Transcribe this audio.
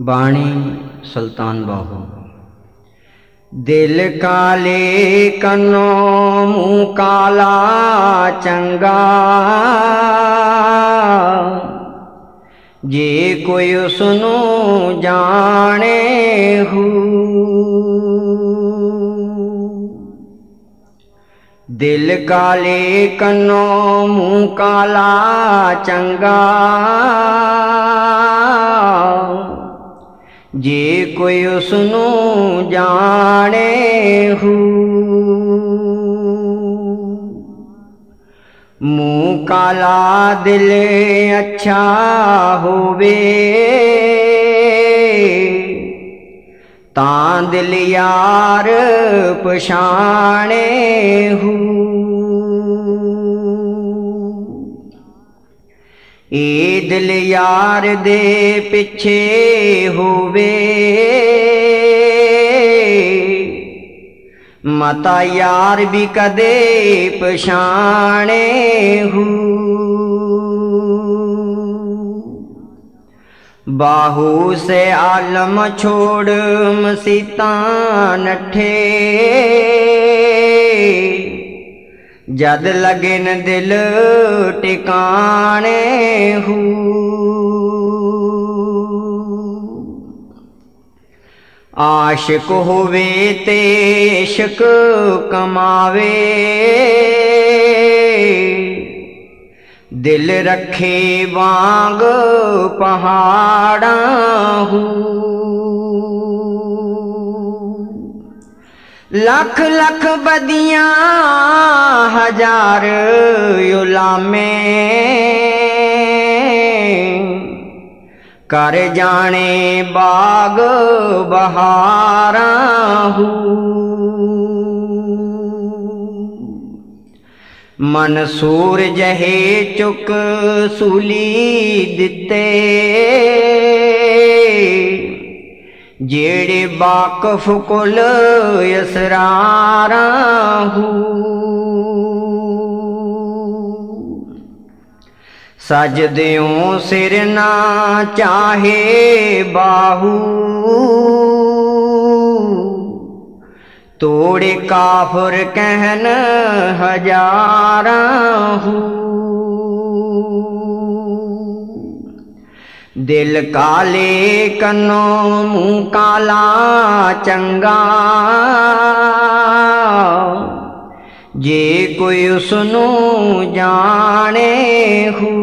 बाणी सुल्तान बाहू। दिल काले कन्नों मुँह काला चंगा, जे कोई उसनू जाने हू। दिल काले कन्नों मुँह काला चंगा, जे कोई उसनू जाने हू। मुँह काला दिल अच्छा होवे, तां दिल यार पछाणे हू। ए दिल यार दे पिछे होवे, मता यार भी कदे पछाणे हू। बाहू से आलम छोड़ मसीता नठे, जद लगन दिल टिकाने हू। आशिक होवे ते इश्क कमावे, दिल रखे वांग पहाड़ा हू। लख लख बदियां हजार उलामे, कर जाने बाग बहारा हू। मंसूर जहे चुक सूली दिते, जेड़े बाकफ कुल यसरारा हू। सजद्यों सिर ना चाहे बाहू, तोड़े काफिर कहन हजारा हू। दिल काले कन्नों मुँह काला चंगा, जे कोई उसनू जाने हू।